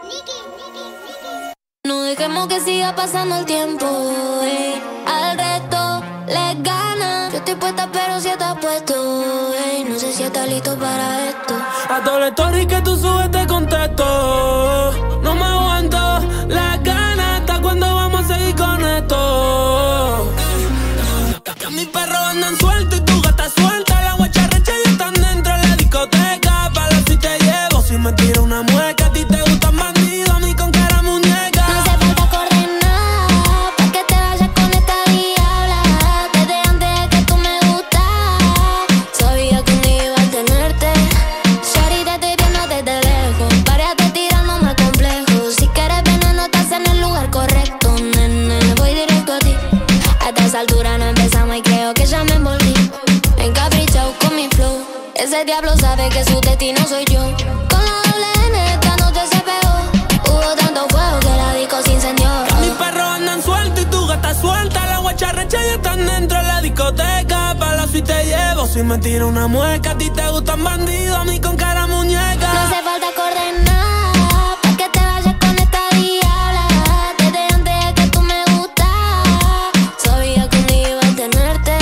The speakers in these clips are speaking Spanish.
No dejemos que siga pasando el tiempo, al resto les gana. Yo estoy puesta pero si estás puesto, no sé si estás listo para esto. A todas las stories que tú subes te contesto. No me aguanto las ganas. ¿Hasta cuándo vamos a seguir con esto? Que mis perros andan sueltos y tu gata suelta. La guacharrecha ya están dentro de la discoteca. Para si te llevo, si me tiro una mueca. A ti te gustan bandidos, a mí con cara muñeca. No hace falta correr nada pa' que te vayas con esta diabla. Desde antes de que tú me gustas, sabía que un día iba a tenerte. Shawty, te estoy viendo desde lejos. Párate tirándome complejo. Si quieres veneno, estás en el lugar correcto, nene. Voy directo a ti. A esta altura no empezamos y creo que ya me envolví. Encaprichado con mi flow. Ese diablo sabe que su destino soy yo. Con la doble N esta noche se pegó. Hubo tanto fuego que la disco se incendió. Mis perros andan sueltos y tu gata suelta. La guacharrecha ya están dentro de la discoteca. Para si te llevo, si me tiro una mueca. A ti te gustan bandidos, a mí con cara muñeca. No hace falta coordenar pa' que te vayas con esta diabla. Desde antes de que tú me gustas, sabía que un día iba a tenerte.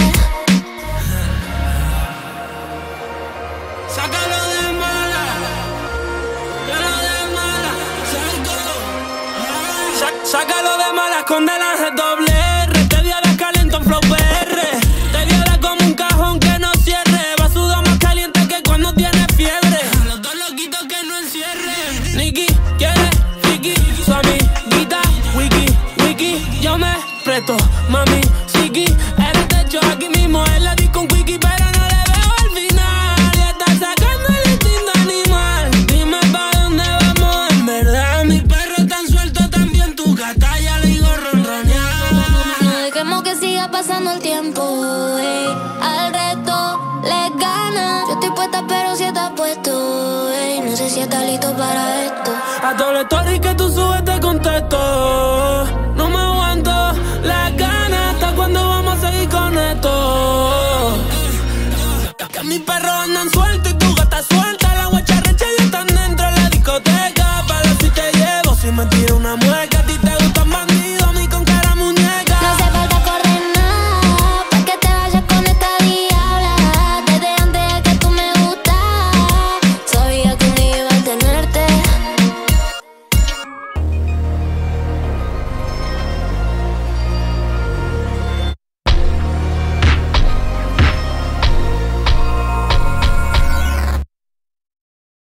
Sácalo de mala, sácalo de mala, sácalo de mala, escóndela de doble R. Te dio la calentón flow PR. Te viola como un cajón que no cierre. Va sudar más caliente que cuando tienes fiebre. Los dos loquitos que no encierren. Nicky quiere Ricky, su amiguita Wiki, Wiki. Yo me presto, mami, Siki. Eres techo aquí mismo en la disco un quickie, pero no le veo al final. Ya está sacando el instinto animal. Dime pa' dónde vamos en verdad. Mis perros están sueltos también, tu gata ya le digo ronronear. No dejemos que siga pasando el tiempo, al resto les gana. Yo estoy puesta pero si estás puesto, no sé si estás listo para esto. A todas las stories que tú subes te contesto. No me aguanto las ganas. ¿Hasta cuándo vamos a seguir con esto? Que mis perros andan